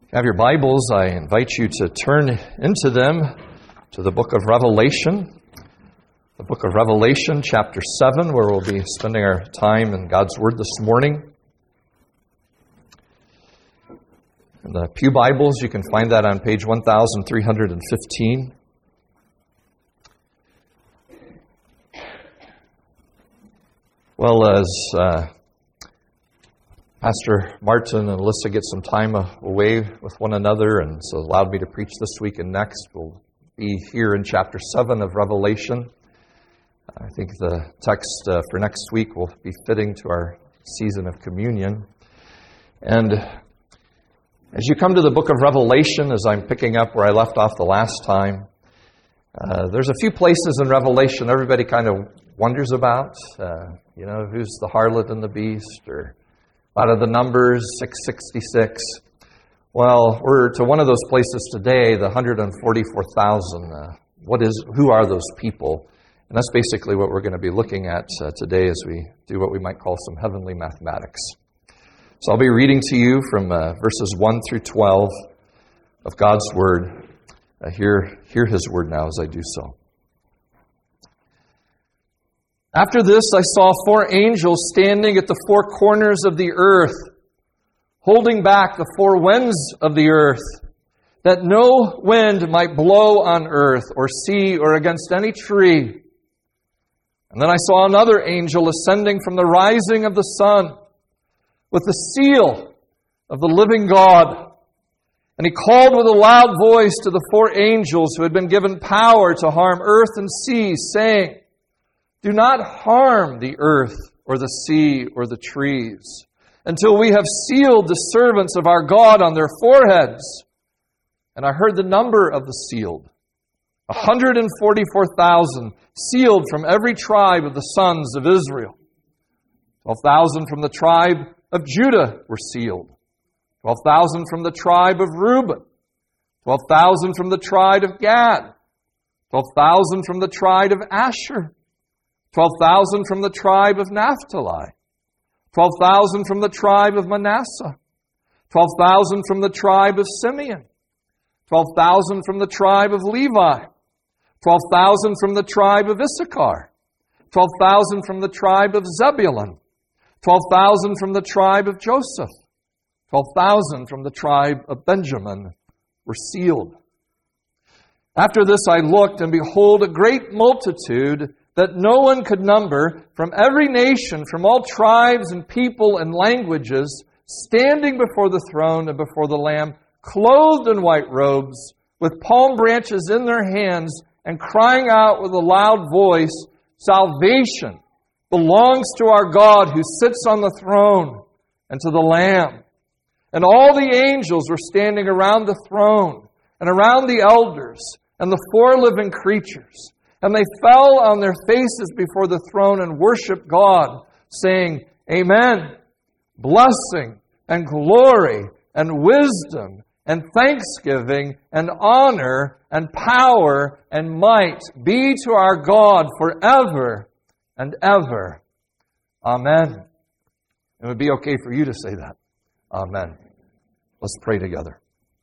Have your Bibles, I invite you to turn into them to the book of Revelation. The book of Revelation, chapter 7, where we'll be spending our time in God's Word this morning. In the Pew Bibles, you can find that on page 1315. Well, as Pastor Martin and Alyssa get some time away with one another and so allowed me to preach this week and next, we'll be here in chapter 7 of Revelation. I think the text for next week will be fitting to our season of communion. And as you come to the book of Revelation, as I'm picking up where I left off the last time, there's a few places in Revelation everybody kind of wonders about. Who's the harlot and the beast, or out of the Numbers, 666. Well, we're to one of those places today, the 144,000. Who are those people? And that's basically what we're going to be looking at today as we do what we might call some heavenly mathematics. So I'll be reading to you from verses 1 through 12 of God's Word. Hear His Word now as I do so. After this, I saw 4 angels standing at the 4 corners of the earth, holding back the 4 winds of the earth, that no wind might blow on earth or sea or against any tree. And then I saw another angel ascending from the rising of the sun with the seal of the living God. And he called with a loud voice to the 4 angels who had been given power to harm earth and sea, saying, "Do not harm the earth or the sea or the trees until we have sealed the servants of our God on their foreheads." And I heard the number of the sealed, 144,000, sealed from every tribe of the sons of Israel. 12,000 from the tribe of Judah were sealed, 12,000 from the tribe of Reuben, 12,000 from the tribe of Gad, 12,000 from the tribe of Asher, 12,000 from the tribe of Naphtali, 12,000 from the tribe of Manasseh, 12,000 from the tribe of Simeon, 12,000 from the tribe of Levi, 12,000 from the tribe of Issachar, 12,000 from the tribe of Zebulun, 12,000 from the tribe of Joseph, 12,000 from the tribe of Benjamin were sealed. After this I looked, and behold, a great multitude that no one could number, from every nation, from all tribes and people and languages, standing before the throne and before the Lamb, clothed in white robes, with palm branches in their hands, and crying out with a loud voice, "Salvation belongs to our God who sits on the throne and to the Lamb." And all the angels were standing around the throne and around the elders and the 4 living creatures. And they fell on their faces before the throne and worshiped God, saying, "Amen. Blessing and glory and wisdom and thanksgiving and honor and power and might be to our God forever and ever. Amen." It would be okay for you to say that. Amen. Let's pray together.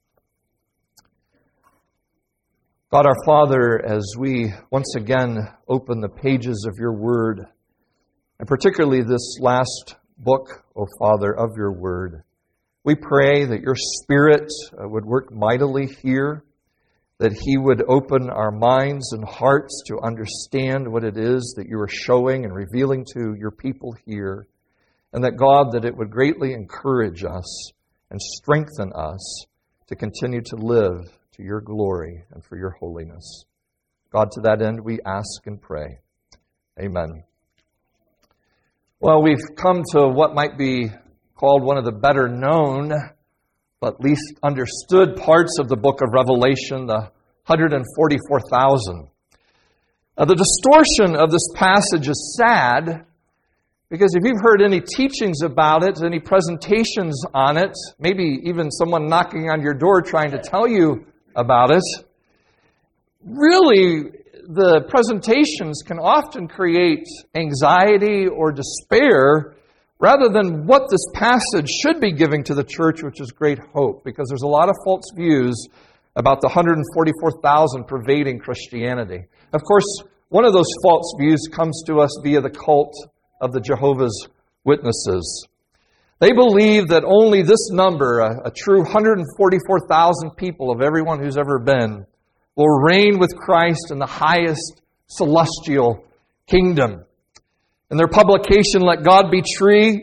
God our Father, as we once again open the pages of your Word, and particularly this last book, O Father, of your Word, we pray that your Spirit would work mightily here, that He would open our minds and hearts to understand what it is that you are showing and revealing to your people here, and that, God, that it would greatly encourage us and strengthen us to continue to live to your glory and for your holiness. God, to that end, we ask and pray. Amen. Well, we've come to what might be called one of the better known, but least understood parts of the book of Revelation, the 144,000. The distortion of this passage is sad, because if you've heard any teachings about it, any presentations on it, maybe even someone knocking on your door trying to tell you about it, really the presentations can often create anxiety or despair rather than what this passage should be giving to the church, which is great hope, because there's a lot of false views about the 144,000 pervading Christianity. Of course, one of those false views comes to us via the cult of the Jehovah's Witnesses. They believe that only this number, a true 144,000 people of everyone who's ever been, will reign with Christ in the highest celestial kingdom. In their publication, Let God Be True,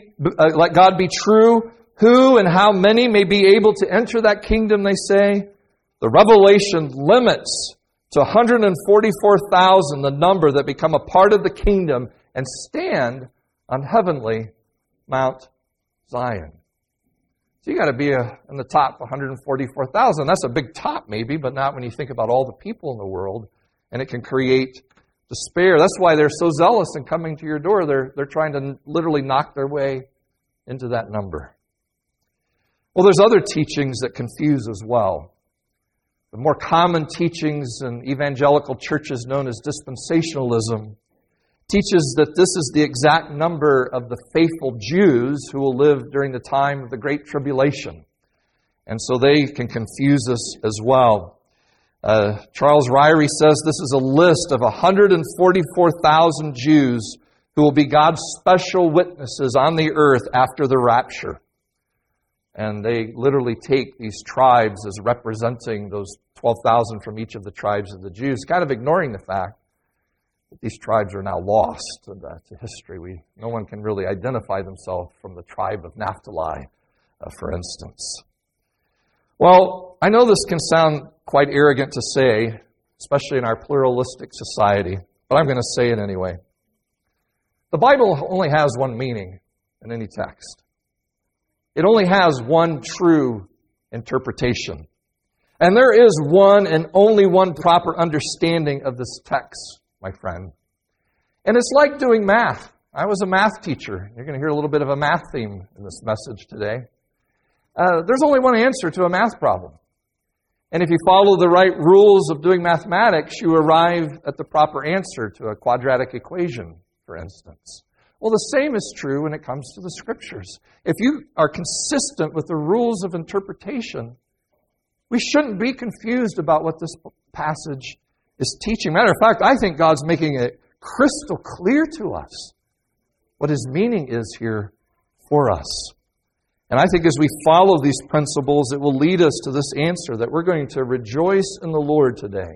who and how many may be able to enter that kingdom, they say. The revelation limits to 144,000 the number that become a part of the kingdom and stand on heavenly Mount Zion. So you got to be in the top 144,000. That's a big top maybe, but not when you think about all the people in the world, and it can create despair. That's why they're so zealous in coming to your door. They're trying to literally knock their way into that number. Well, there's other teachings that confuse as well. The more common teachings in evangelical churches known as dispensationalism teaches that this is the exact number of the faithful Jews who will live during the time of the Great Tribulation. And so they can confuse us as well. Charles Ryrie says this is a list of 144,000 Jews who will be God's special witnesses on the earth after the rapture. And they literally take these tribes as representing those 12,000 from each of the tribes of the Jews, kind of ignoring the fact that these tribes are now lost to history. No one can really identify themselves from the tribe of Naphtali, for instance. Well, I know this can sound quite arrogant to say, especially in our pluralistic society, but I'm going to say it anyway. The Bible only has one meaning in any text. It only has one true interpretation. And there is one and only one proper understanding of this text, my friend. And it's like doing math. I was a math teacher. You're going to hear a little bit of a math theme in this message today. There's only one answer to a math problem. And if you follow the right rules of doing mathematics, you arrive at the proper answer to a quadratic equation, for instance. Well, the same is true when it comes to the Scriptures. If you are consistent with the rules of interpretation, we shouldn't be confused about what this passage is teaching. Matter of fact, I think God's making it crystal clear to us what His meaning is here for us. And I think as we follow these principles, it will lead us to this answer that we're going to rejoice in the Lord today.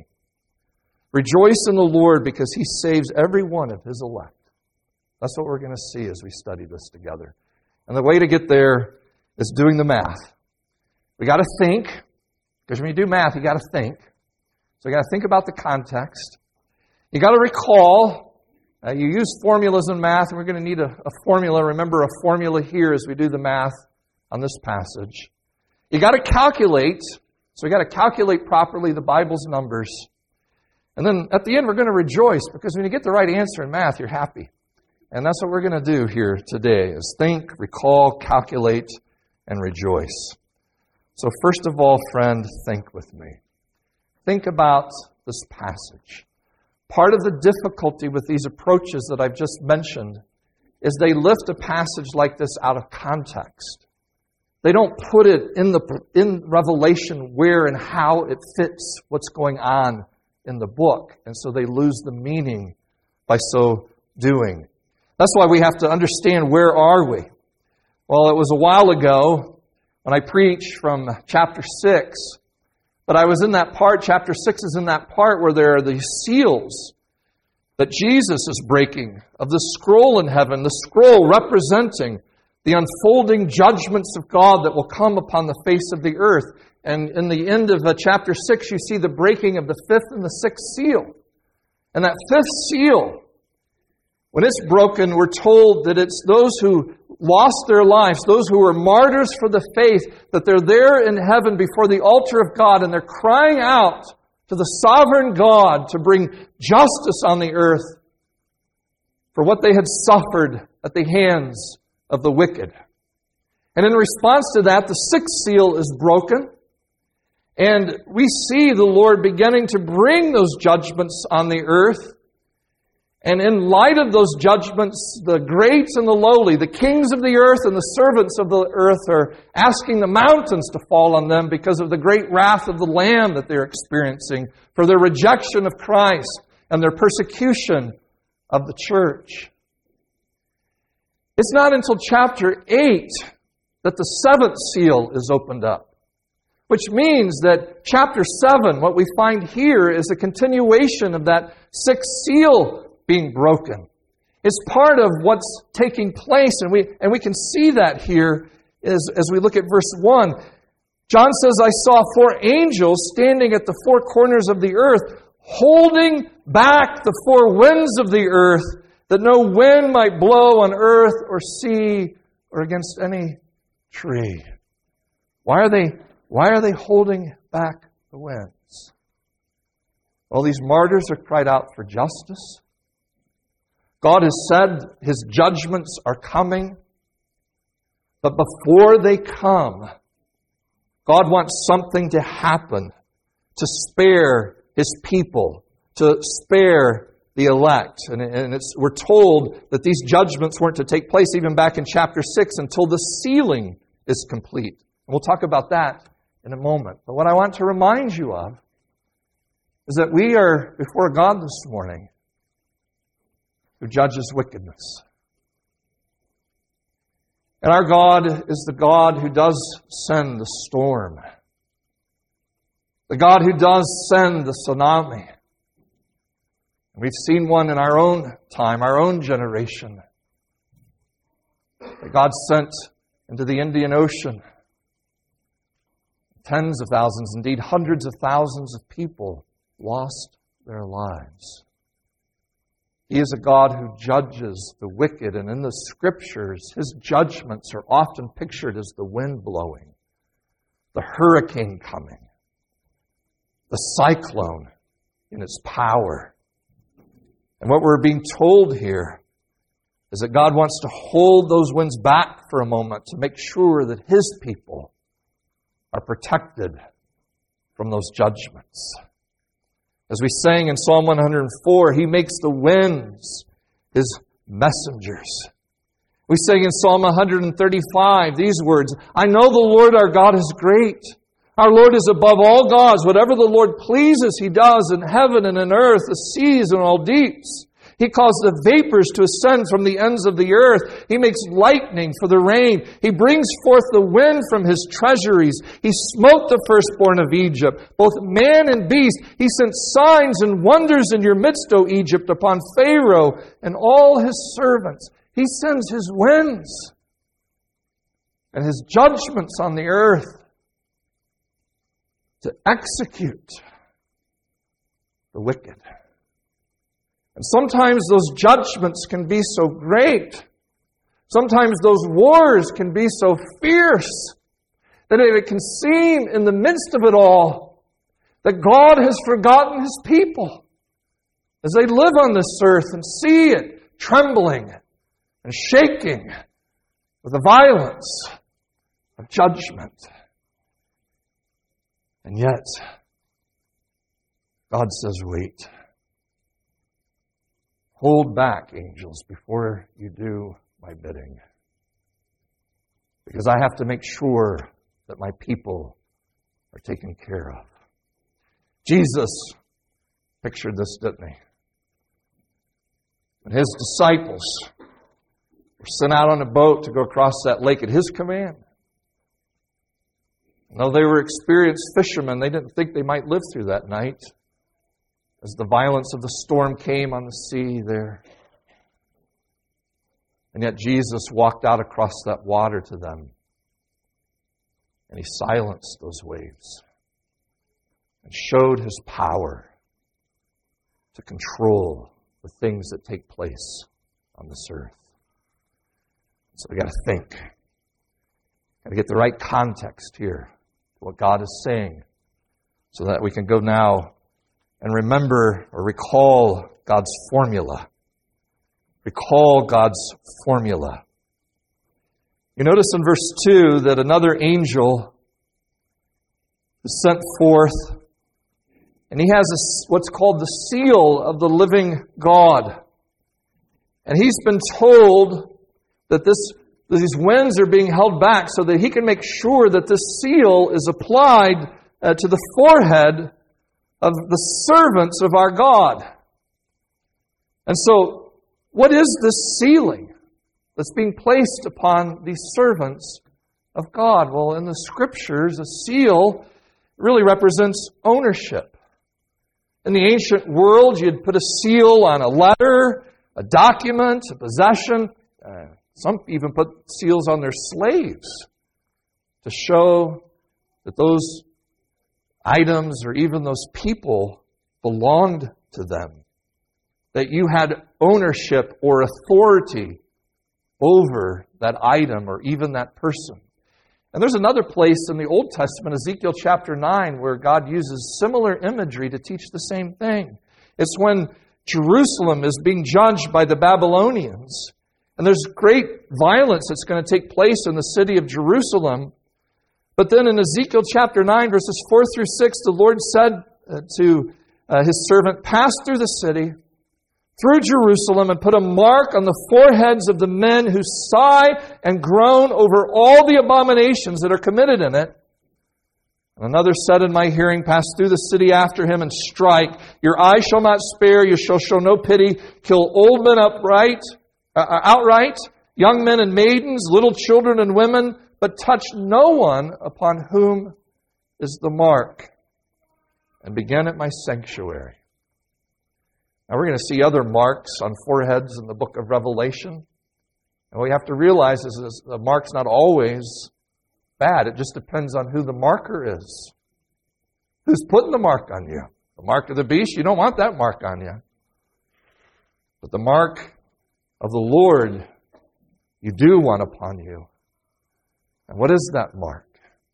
Rejoice in the Lord because He saves every one of His elect. That's what we're going to see as we study this together. And the way to get there is doing the math. We got to think, because when you do math, you got to think. So you got to think about the context. You got to recall. You use formulas in math, and we're going to need a formula. Remember a formula here as we do the math on this passage. You got to calculate. So we got to calculate properly the Bible's numbers. And then at the end, we're going to rejoice, because when you get the right answer in math, you're happy. And that's what we're going to do here today, is think, recall, calculate, and rejoice. So first of all, friend, think with me. Think about this passage. Part of the difficulty with these approaches that I've just mentioned is they lift a passage like this out of context. They don't put it in Revelation where and how it fits what's going on in the book. And so they lose the meaning by so doing. That's why we have to understand, where are we? Well, it was a while ago when I preached from chapter 6, but I was in that part, chapter 6 is in that part where there are these seals that Jesus is breaking of the scroll in heaven, the scroll representing the unfolding judgments of God that will come upon the face of the earth. And in the end of chapter 6, you see the breaking of the fifth and the sixth seal. And that fifth seal, when it's broken, we're told that it's those who lost their lives, those who were martyrs for the faith, that they're there in heaven before the altar of God, and they're crying out to the sovereign God to bring justice on the earth for what they had suffered at the hands of the wicked. And in response to that, the sixth seal is broken, and we see the Lord beginning to bring those judgments on the earth. And in light of those judgments, the great and the lowly, the kings of the earth and the servants of the earth are asking the mountains to fall on them because of the great wrath of the Lamb that they're experiencing for their rejection of Christ and their persecution of the church. It's not until chapter 8 that the seventh seal is opened up, which means that chapter 7, what we find here, is a continuation of that sixth seal being broken. It's part of what's taking place, and we can see that here as we look at verse 1. John says, I saw 4 angels standing at the 4 corners of the earth, holding back the 4 winds of the earth, that no wind might blow on earth or sea or against any tree. Why are they holding back the winds? Well, these martyrs are cried out for justice. God has said His judgments are coming. But before they come, God wants something to happen to spare His people, to spare the elect. And we're told that these judgments weren't to take place even back in chapter 6 until the sealing is complete. And we'll talk about that in a moment. But what I want to remind you of is that we are before God this morning who judges wickedness. And our God is the God who does send the storm. The God who does send the tsunami. We've seen one in our own time, our own generation, that God sent into the Indian Ocean. Tens of thousands, indeed hundreds of thousands of people lost their lives. He is a God who judges the wicked, and in the Scriptures, His judgments are often pictured as the wind blowing, the hurricane coming, the cyclone in its power. And what we're being told here is that God wants to hold those winds back for a moment to make sure that His people are protected from those judgments. As we sang in Psalm 104, He makes the winds His messengers. We sang in Psalm 135 these words, I know the Lord our God is great. Our Lord is above all gods. Whatever the Lord pleases, He does in heaven and in earth, the seas and all deeps. He caused the vapors to ascend from the ends of the earth. He makes lightning for the rain. He brings forth the wind from His treasuries. He smote the firstborn of Egypt, both man and beast. He sent signs and wonders in your midst, O Egypt, upon Pharaoh and all his servants. He sends His winds and His judgments on the earth to execute the wicked. And sometimes those judgments can be so great. Sometimes those wars can be so fierce that it can seem in the midst of it all that God has forgotten His people as they live on this earth and see it trembling and shaking with the violence of judgment. And yet, God says, wait. Hold back, angels, before you do my bidding. Because I have to make sure that my people are taken care of. Jesus pictured this, didn't He? When His disciples were sent out on a boat to go across that lake at His command. Though they were experienced fishermen, they didn't think they might live through that night as the violence of the storm came on the sea there. And yet Jesus walked out across that water to them, and He silenced those waves and showed His power to control the things that take place on this earth. So we got to think. Got to get the right context here, what God is saying, so that we can go now and remember or recall God's formula. Recall God's formula. You notice in verse 2 that another angel is sent forth, and he has what's called the seal of the living God. And he's been told that these winds are being held back so that he can make sure that this seal is applied to the forehead of the servants of our God. And so, what is this sealing that's being placed upon these servants of God? Well, in the Scriptures, a seal really represents ownership. In the ancient world, you'd put a seal on a letter, a document, a possession. Some even put seals on their slaves to show that those items or even those people belonged to them. That you had ownership or authority over that item or even that person. And there's another place in the Old Testament, Ezekiel chapter 9, where God uses similar imagery to teach the same thing. It's when Jerusalem is being judged by the Babylonians. And there's great violence that's going to take place in the city of Jerusalem. But then in Ezekiel chapter 9, verses 4 through 6, the Lord said to His servant, "Pass through the city, through Jerusalem, and put a mark on the foreheads of the men who sigh and groan over all the abominations that are committed in it." And another said in my hearing, "Pass through the city after him and strike. Your eye shall not spare, you shall show no pity. Kill old men outright, young men and maidens, little children and women, but touch no one upon whom is the mark. And begin at my sanctuary." Now we're going to see other marks on foreheads in the book of Revelation. And what we have to realize is the mark's not always bad. It just depends on who the marker is. Who's putting the mark on you? The mark of the beast? You don't want that mark on you. But the mark of the Lord, you do want upon you. And what is that mark?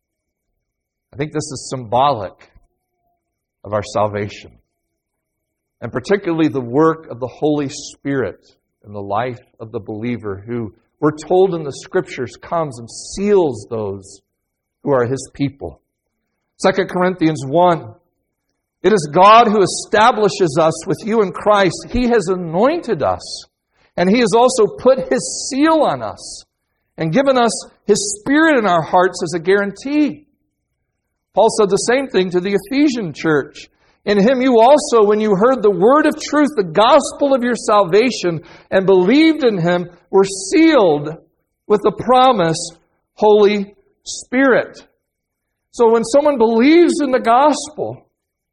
I think this is symbolic of our salvation. And particularly the work of the Holy Spirit in the life of the believer, who we're told in the Scriptures comes and seals those who are His people. 2 Corinthians 1, "It is God who establishes us with you in Christ. He has anointed us, and He has also put His seal on us and given us His Spirit in our hearts as a guarantee." Paul said the same thing to the Ephesian church. "In Him you also, when you heard the word of truth, the gospel of your salvation, and believed in Him, were sealed with the promise, Holy Spirit." So when someone believes in the gospel,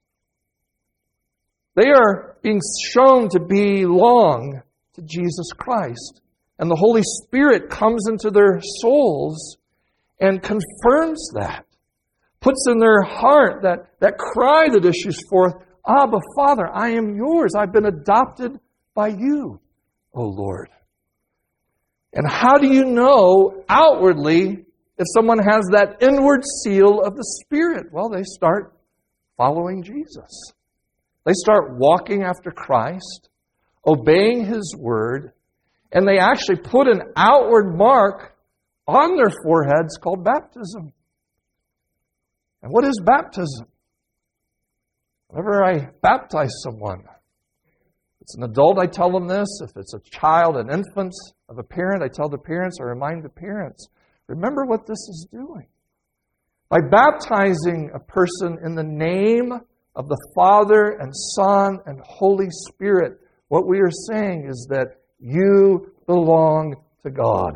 they are being shown to belong to Jesus Christ. And the Holy Spirit comes into their souls and confirms that. Puts in their heart that cry that issues forth, "Abba, Father, I am yours. I've been adopted by you, O Lord." And how do you know outwardly if someone has that inward seal of the Spirit? Well, they start following Jesus. They start walking after Christ, obeying His word, and they actually put an outward mark on their foreheads called baptism. And what is baptism? Whenever I baptize someone, if it's an adult, I tell them this. If it's a child, an infant of a parent, I tell the parents, I remind the parents, remember what this is doing. By baptizing a person in the name of the Father and Son and Holy Spirit, what we are saying is that you belong to God.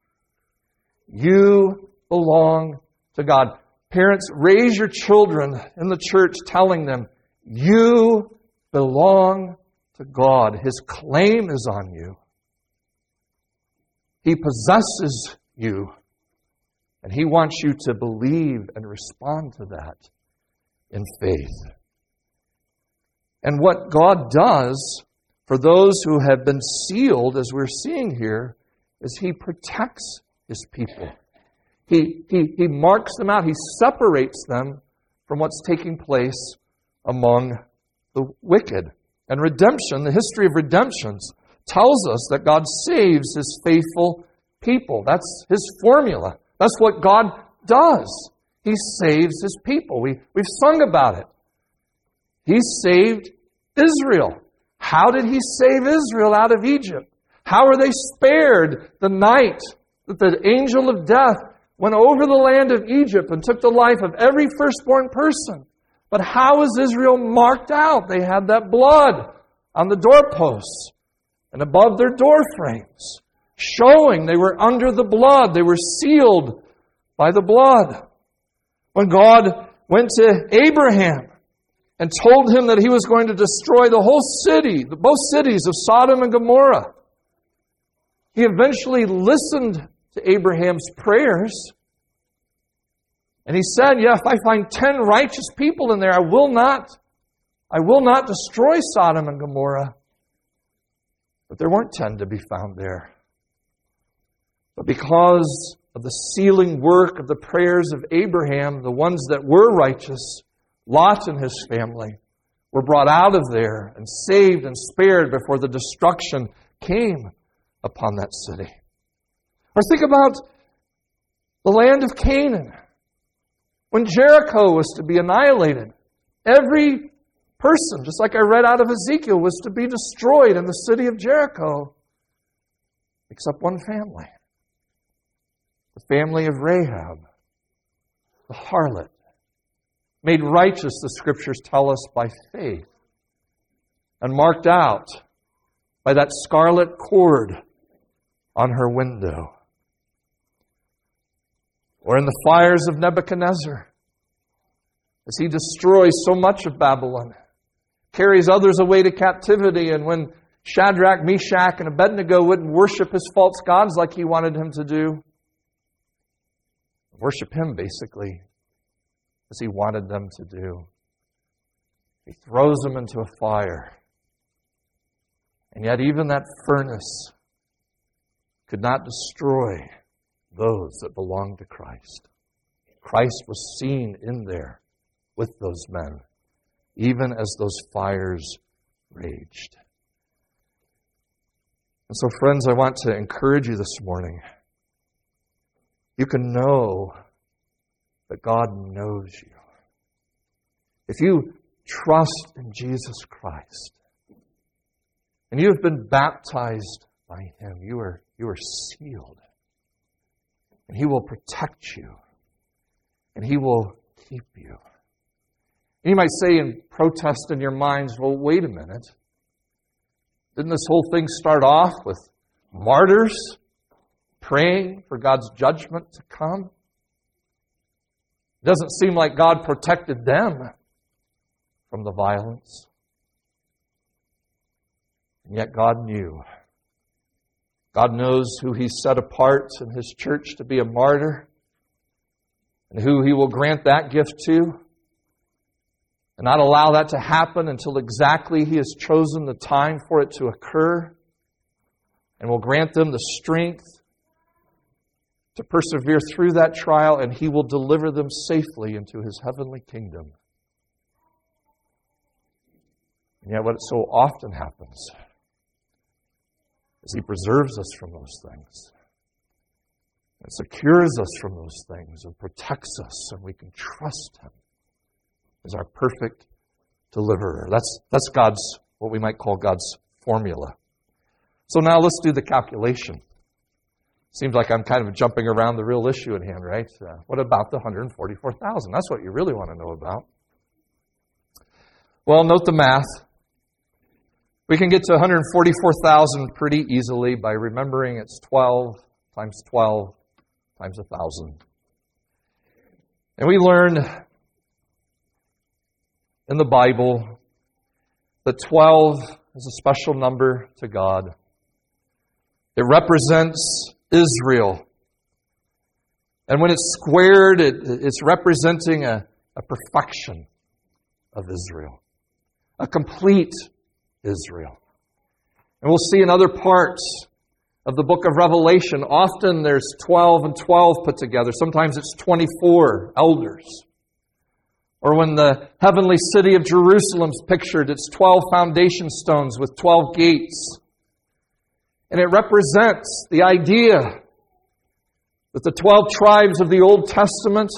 You belong to God. Parents, raise your children in the church telling them, you belong to God. His claim is on you. He possesses you. And He wants you to believe and respond to that in faith. And what God does for those who have been sealed, as we're seeing here, is He protects His people. He marks them out. He separates them from what's taking place among the wicked. And redemption, the history of redemptions, tells us that God saves His faithful people. That's His formula. That's what God does. He saves His people. We've sung about it. He saved Israel. How did He save Israel out of Egypt? How are they spared the night that the angel of death went over the land of Egypt and took the life of every firstborn person? But how is Israel marked out? They had that blood on the doorposts and above their door frames, showing they were under the blood. They were sealed by the blood. When God went to Abraham and told him that he was going to destroy the whole city, both cities of Sodom and Gomorrah, he eventually listened to Abraham's prayers. And he said, yeah, if I find 10 righteous people in there, I will not destroy Sodom and Gomorrah. But there weren't 10 to be found there. But because of the sealing work of the prayers of Abraham, the ones that were righteous, Lot and his family, were brought out of there and saved and spared before the destruction came upon that city. Or think about the land of Canaan. When Jericho was to be annihilated, every person, just like I read out of Ezekiel, was to be destroyed in the city of Jericho, except one family. The family of Rahab, the harlot, made righteous, the Scriptures tell us, by faith, and marked out by that scarlet cord on her window. Or in the fires of Nebuchadnezzar, as he destroys so much of Babylon, carries others away to captivity, and when Shadrach, Meshach, and Abednego wouldn't worship his false gods like he wanted him to do, worship him basically as he wanted them to do, he throws them into a fire. And yet even that furnace could not destroy those that belonged to Christ. Christ was seen in there with those men, even as those fires raged. And so, friends, I want to encourage you this morning. You can know that God knows you. If you trust in Jesus Christ, and you have been baptized by Him, you are sealed. And He will protect you. And He will keep you. And you might say in protest in your minds, well, wait a minute. Didn't this whole thing start off with martyrs praying for God's judgment to come? It doesn't seem like God protected them from the violence. And yet God knew. God knows who He set apart in His church to be a martyr and who He will grant that gift to, and not allow that to happen until exactly He has chosen the time for it to occur, and will grant them the strength to persevere through that trial, and He will deliver them safely into His heavenly kingdom. And yet what so often happens is He preserves us from those things, and secures us from those things, and protects us, and we can trust Him as our perfect deliverer. That's God's, what we might call God's formula. So now let's do the calculation. Seems like I'm kind of jumping around the real issue at hand, right? What about the 144,000? That's what you really want to know about. Well, note the math. We can get to 144,000 pretty easily by remembering it's 12 times 12 times 1,000. And we learned in the Bible that 12 is a special number to God. It represents Israel. And when it's squared, it's representing a perfection of Israel. A complete Israel. And we'll see in other parts of the book of Revelation, often there's 12 and 12 put together. Sometimes it's 24 elders. Or when the heavenly city of Jerusalem's pictured, it's 12 foundation stones with 12 gates. And it represents the idea that the 12 tribes of the Old Testament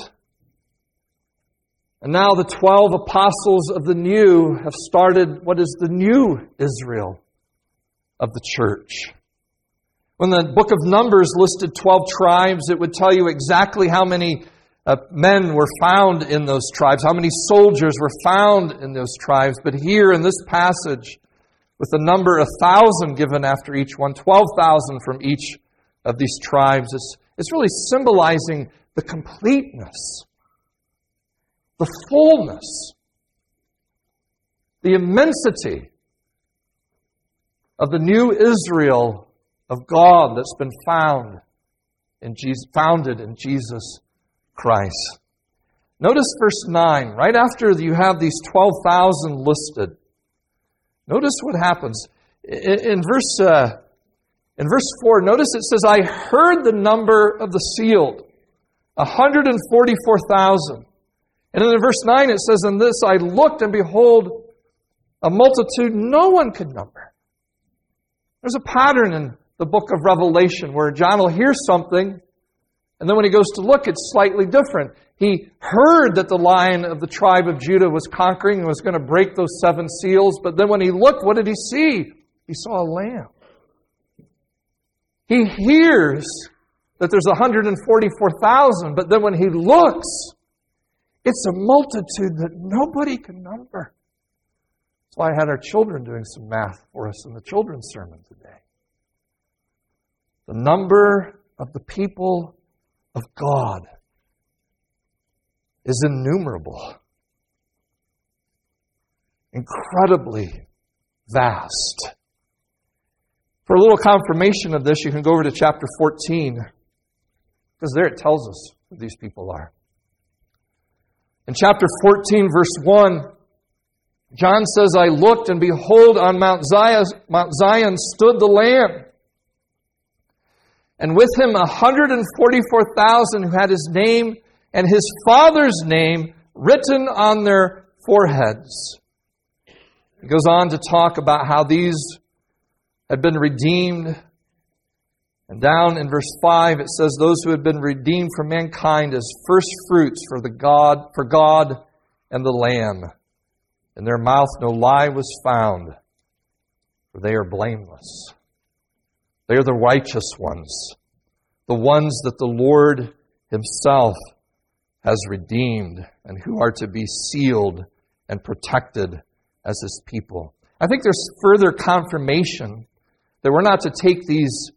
and now the 12 apostles of the New have started what is the new Israel of the church. When the book of Numbers listed 12 tribes, it would tell you exactly how many men were found in those tribes, how many soldiers were found in those tribes. But here in this passage, with the number 1,000 given after each one, 12,000 from each of these tribes, it's really symbolizing the completeness, the fullness, the immensity of the new Israel of God that's been founded in Jesus Christ. Notice verse 9. Right after you have these 12,000 listed, notice what happens. In verse 4, notice it says, I heard the number of the sealed, 144,000. And then in verse 9 it says, in this I looked, and behold, a multitude no one could number. There's a pattern in the book of Revelation where John will hear something, and then when he goes to look, it's slightly different. He heard that the Lion of the tribe of Judah was conquering and was going to break those 7 seals, but then when he looked, what did he see? He saw a lamb. He hears that there's 144,000, but then when he looks, it's a multitude that nobody can number. That's why I had our children doing some math for us in the children's sermon today. The number of the people of God is innumerable, incredibly vast. For a little confirmation of this, you can go over to chapter 14, because there it tells us who these people are. In chapter 14, verse 1, John says, I looked, and behold, on Mount Zion stood the Lamb, and with him 144,000 who had his name and his Father's name written on their foreheads. He goes on to talk about how these had been redeemed. And down in verse 5 it says, those who had been redeemed from mankind as first fruits for God and the Lamb. In their mouth no lie was found, for they are blameless. They are the righteous ones, the ones that the Lord Himself has redeemed and who are to be sealed and protected as His people. I think there's further confirmation that we're not to take these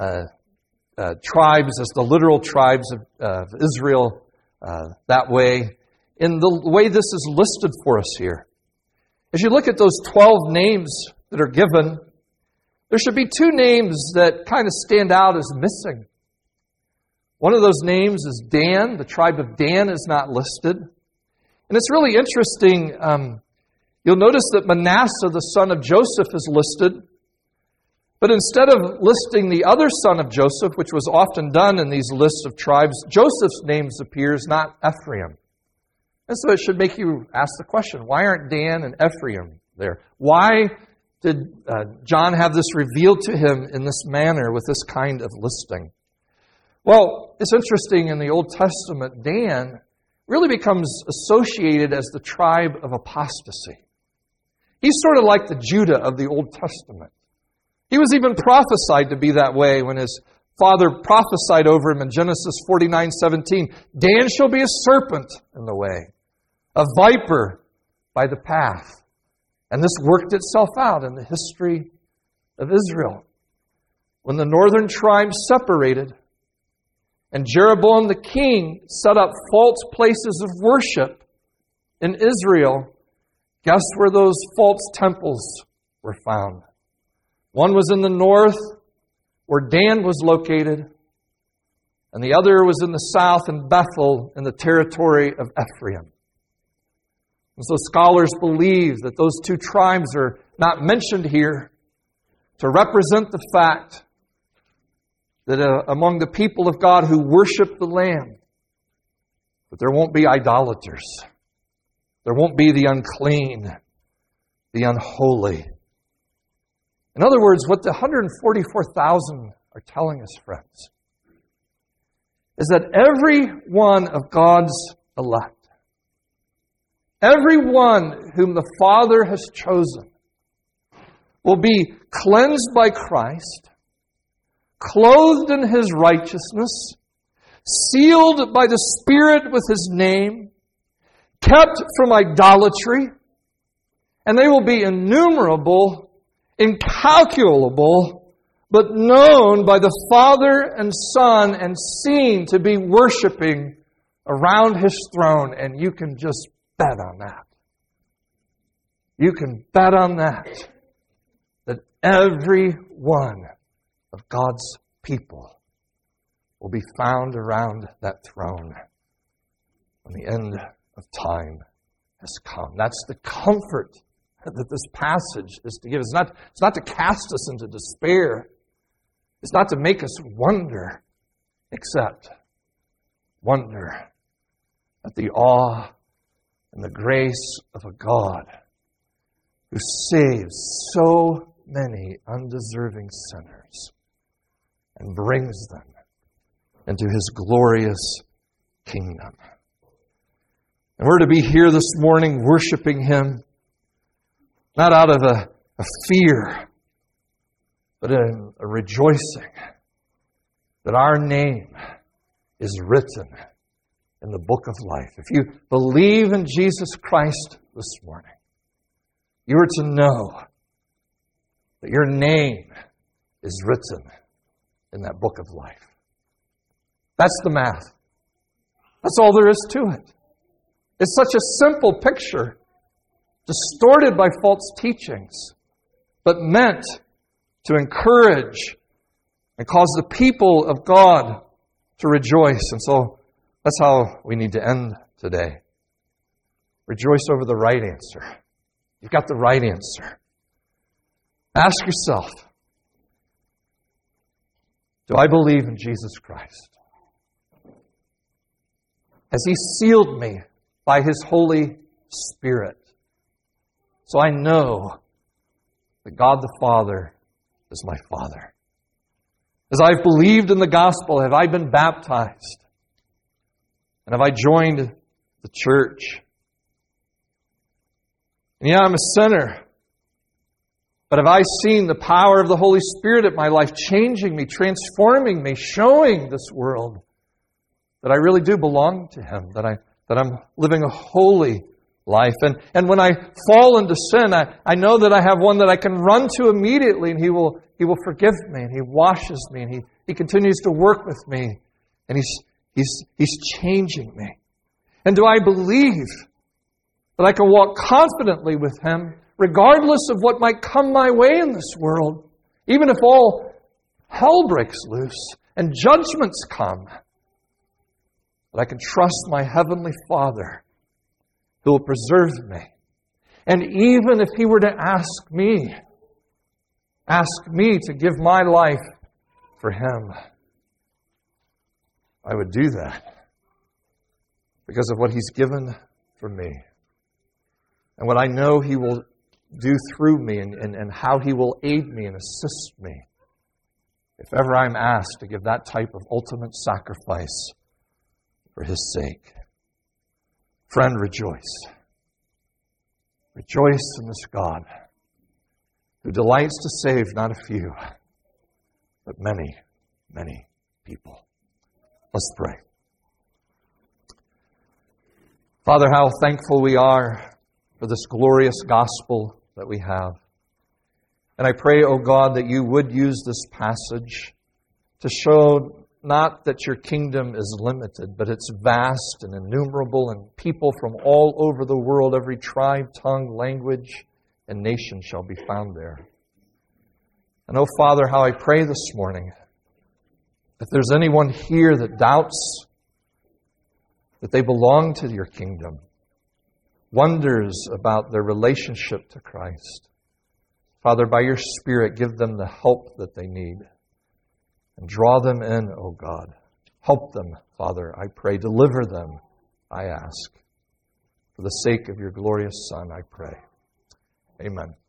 tribes as the literal tribes of Israel that way, in the way this is listed for us here. As you look at those 12 names that are given, there should be 2 names that kind of stand out as missing. One of those names is Dan. The tribe of Dan is not listed. And it's really interesting. You'll notice that Manasseh, the son of Joseph, is listed. But instead of listing the other son of Joseph, which was often done in these lists of tribes, Joseph's name appears, not Ephraim. And so it should make you ask the question, why aren't Dan and Ephraim there? Why did John have this revealed to him in this manner with this kind of listing? Well, it's interesting, in the Old Testament, Dan really becomes associated as the tribe of apostasy. He's sort of like the Judah of the Old Testament. He was even prophesied to be that way when his father prophesied over him in Genesis 49:17. Dan shall be a serpent in the way, a viper by the path. And this worked itself out in the history of Israel. When the northern tribes separated and Jeroboam the king set up false places of worship in Israel, guess where those false temples were found? One was in the north, where Dan was located, and the other was in the south in Bethel, in the territory of Ephraim. And so scholars believe that those 2 tribes are not mentioned here to represent the fact that among the people of God who worship the Lamb, that there won't be idolaters. There won't be the unclean, the unholy. In other words, what the 144,000 are telling us, friends, is that every one of God's elect, every one whom the Father has chosen, will be cleansed by Christ, clothed in His righteousness, sealed by the Spirit with His name, kept from idolatry, and they will be innumerable, incalculable, but known by the Father and Son and seen to be worshiping around His throne. And you can just bet on that. You can bet on that every one of God's people will be found around that throne when the end of time has come. That's the comfort that this passage is to give. It's not to cast us into despair. It's not to make us wonder, except wonder at the awe and the grace of a God who saves so many undeserving sinners and brings them into His glorious kingdom. And we're to be here this morning worshiping Him, not out of a fear, but in a rejoicing that our name is written in the book of life. If you believe in Jesus Christ this morning, you are to know that your name is written in that book of life. That's the math. That's all there is to it. It's such a simple picture, distorted by false teachings, but meant to encourage and cause the people of God to rejoice. And so that's how we need to end today. Rejoice over the right answer. You've got the right answer. Ask yourself, do I believe in Jesus Christ? Has He sealed me by His Holy Spirit? So I know that God the Father is my Father. As I've believed in the gospel, have I been baptized? And have I joined the church? And yeah, I'm a sinner. But have I seen the power of the Holy Spirit in my life changing me, transforming me, showing this world that I really do belong to Him, that I'm living a holy life. And when I fall into sin, I know that I have one that I can run to immediately, and He will forgive me, and He washes me, and He continues to work with me, and He's changing me. And do I believe that I can walk confidently with Him, regardless of what might come my way in this world, even if all hell breaks loose and judgments come, that I can trust my Heavenly Father who will preserve me. And even if He were to ask me to give my life for Him, I would do that because of what He's given for me and what I know He will do through me and how He will aid me and assist me if ever I'm asked to give that type of ultimate sacrifice for His sake. Friend, rejoice. Rejoice in this God who delights to save not a few, but many, many people. Let's pray. Father, how thankful we are for this glorious gospel that we have. And I pray, O God, that You would use this passage to show not that Your kingdom is limited, but it's vast and innumerable, and people from all over the world, every tribe, tongue, language, and nation shall be found there. And, oh Father, how I pray this morning, if there's anyone here that doubts that they belong to Your kingdom, wonders about their relationship to Christ, Father, by Your Spirit, give them the help that they need. And draw them in, O God. Help them, Father, I pray. Deliver them, I ask. For the sake of Your glorious Son, I pray. Amen.